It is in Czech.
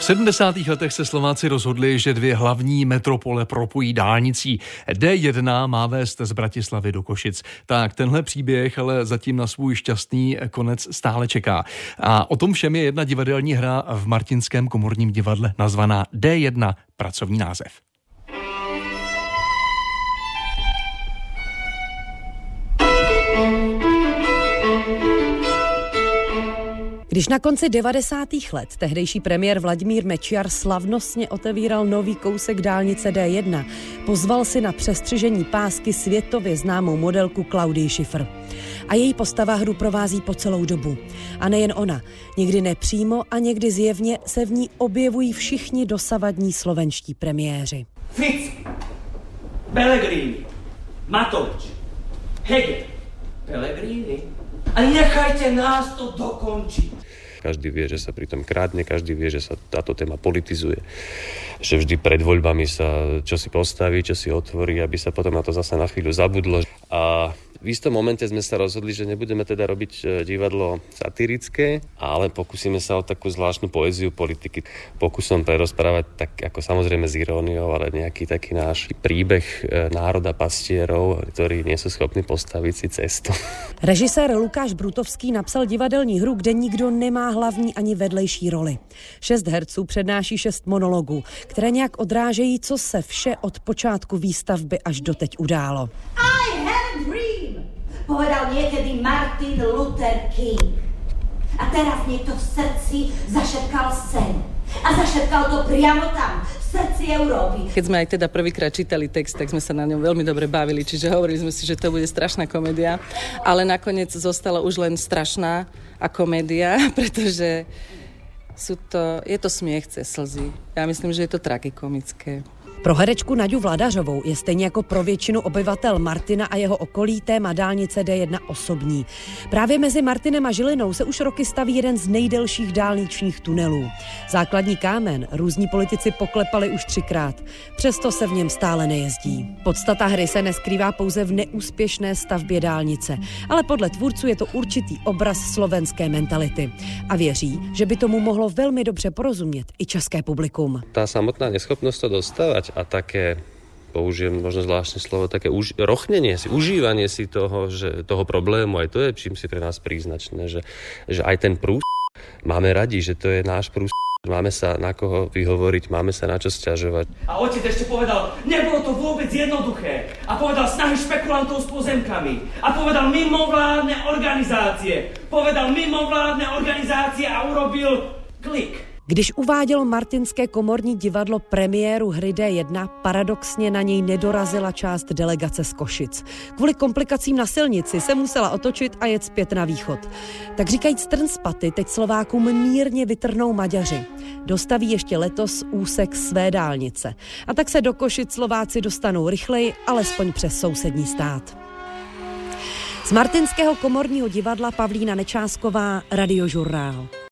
V 70. letech se Slováci rozhodli, že dvě hlavní metropole propojí dálnicí. D1 má vést z Bratislavy do Košic. Tak tenhle příběh ale zatím na svůj šťastný konec stále čeká. A o tom všem je jedna divadelní hra v Martinském komorním divadle nazvaná D1, pracovní název. Když na konci 90. let tehdejší premiér Vladimír Mečiar slavnostně otevíral nový kousek dálnice D1, pozval si na přestřižení pásky světově známou modelku Claudii Schiffer. A její postava hru provází po celou dobu. A nejen ona, někdy nepřímo a někdy zjevně se v ní objevují všichni dosavadní slovenští premiéři. Fico, Pellegrini, Matovič, Heger, Pellegrini. A nechajte nás to dokončiť. Každý vie, že sa pri tom krádne, každý vie, že sa táto téma politizuje. Že vždy pred voľbami sa čo si postaví, čo si otvorí, aby sa potom na to zase na chvíľu zabudlo. A v istom momente sme sa rozhodli, že nebudeme teda robiť divadlo satirické, ale pokúsime sa o takú zvláštnu poéziu politiky. Pokúsom prerozprávať tak ako samozrejme s iróniou, ale nejaký taký náš príbeh národa pastierov, ktorí nie sú schopní postaviť si cestu. Režisér Lukáš Brutovský napsal divadelní hru, kde nikdo nemá hlavní ani vedlejší roli. 6 herců přednáší 6 monologů, které nějak odrážejí, co se vše od počátku výstavby až doteď událo. I have a dream, povedal niekedy Martin Luther King. A teraz niekto v srdci zašepkal sen. A zašepkal to priamo tam, v srdci Európy. Keď sme aj teda prvýkrát čítali text, tak sme sa na ňom veľmi dobre bavili, čiže hovorili sme si, že to bude strašná komédia, ale nakoniec zostala už len strašná a komédia, pretože je to smiech cez slzy. Ja myslím, že je to tragikomické. Pro herečku Naďu Vladařovou je stejně jako pro většinu obyvatel Martina a jeho okolí téma dálnice D1 osobní. Právě mezi Martinem a Žilinou se už roky staví jeden z nejdelších dálničních tunelů. Základní kámen různí politici poklepali už 3krát, přesto se v něm stále nejezdí. Podstata hry se neskrývá pouze v neúspěšné stavbě dálnice, ale podle tvůrců je to určitý obraz slovenské mentality. A věří, že by tomu mohlo velmi dobře porozumět i české publikum. Tá samotná neschopnosť to dostávať a také, použijem možno zvláštne slovo, také rochnenie si, užívanie si toho problému, aj to je čím si pre nás príznačné, že aj ten prús máme radi, že to je náš prús, máme sa na koho vyhovoriť, máme sa na čo sťažovať. A otec ešte povedal, nebolo to vôbec jednoduché. A povedal snahy špekulantov s pozemkami. A povedal mimovládne organizácie a urobil klik. Když uvádělo Martinské komorní divadlo premiéru hry D1, paradoxně na něj nedorazila část delegace z Košic. Kvůli komplikacím na silnici se musela otočit a jet zpět na východ. Tak říkajíc trn z paty teď Slovákům mírně vytrhnou Maďaři. Dostaví ještě letos úsek své dálnice. A tak se do Košic Slováci dostanou rychleji, alespoň přes sousední stát. Z Martinského komorního divadla Pavlína Nečásková, Radiožurnál.